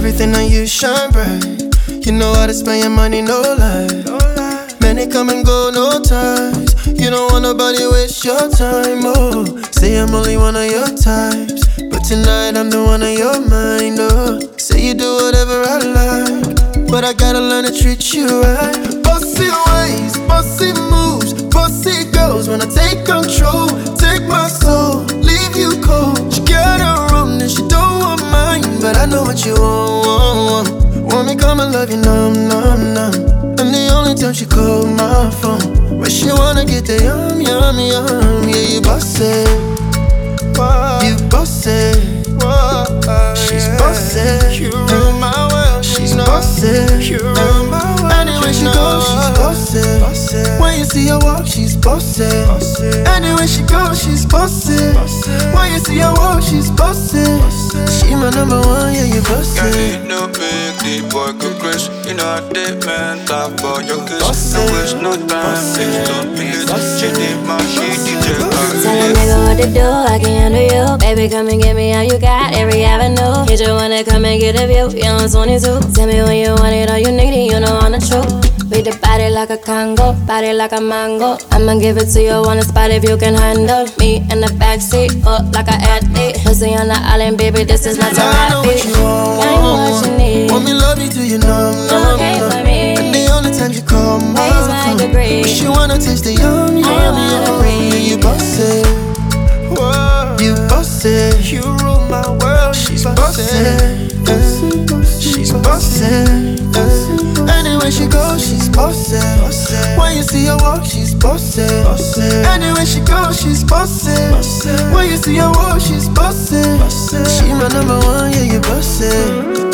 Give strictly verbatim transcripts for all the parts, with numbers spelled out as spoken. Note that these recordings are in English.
everything on you shine bright. You know how to spend your money, no lie. Many come and go, no ties. You don't want nobody waste your time, oh. Say I'm only one of your types, but tonight I'm the one on your mind, oh. Say you do whatever I like, but I gotta learn to treat you right. Bossy ways, bossy moves, bossy girls. When I take control, take my soul, leave you cold. She got her own and she don't want mine, but I know what you want, want, want. Want me come and love you, numb, numb, numb. And the only time she call my phone, when she wanna get the yum, yum, yum. Yeah, you boss it, you boss it. She's boss it, you rule my world. She's boss it, you rule my world. Anywhere she goes, she's boss it. When you see her walk, she's boss it. Anywhere she goes, she's boss it. When you see her walk, she's boss it. She my number one, yeah, you boss it. No big deep boy could crash. You know I did man talk for your kiss. No waste no time, please don't be it. She did my shit, D J. Tell a nigga what to do, I can handle you. Baby, come and get me all you got, every avenue. Hit you wanna come and get a view, you on twenty-two. Tell me when you want it, all you need it, you know I'm the truth. Beat the body like a Congo, body like a mango. I'ma give it to you on the spot if you can handle me in the backseat, up like an athlete. Pussy on the island, baby, this is not your I know what you want, I know what you need. Want me love you till you numb, numb, Okay numb. for me. And the only time you call my Raise my phone, degree. but she wanna taste the yum, yum, I wanna yum. breathe. Yeah, you boss it, you boss it. You rule my world. She's boss it, she's boss it. Anywhere she goes, she's boss it. When you see her walk, she's boss it. Anywhere she goes, she's boss it. When you see her walk, she's boss it. She my number one, yeah, you boss it.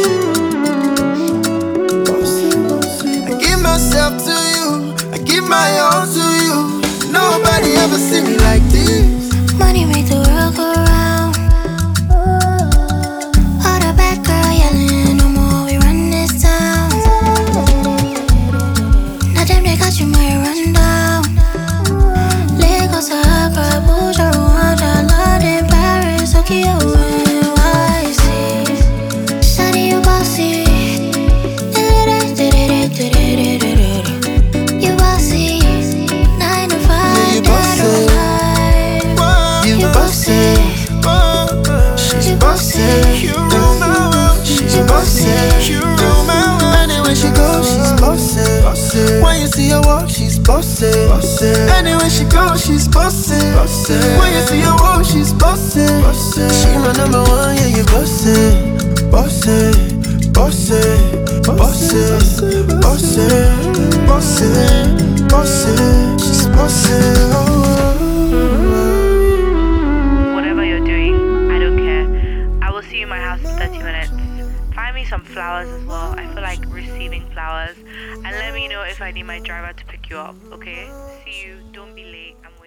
I give myself to you, I give my all to you. Nobody ever see me like this. Money make the world go round. All the bad girl yelling, no more, we run this town. Now them they got you, might run down. Lagos, Accra, Abuja, Rwanda, London, Paris, Tokyo, N Y C. Shawty, you bossy. You bossy. Nine to five, you bossy. You boss it, she's boss it. You rule my world, she's boss it. You rule my world. Anywhere she goes, she's boss it. When you see her walk, she's boss it. Anywhere she goes, she's boss it. When you see her walk, she's boss it. She my number one, yeah, you boss it, boss it, boss it, boss it, boss it, boss it, boss it. She's boss it. Oh. thirty minutes. Find me some flowers as well. I feel like receiving flowers. And let me know if I need my driver to pick you up, okay? See you. Don't be late. I'm waiting.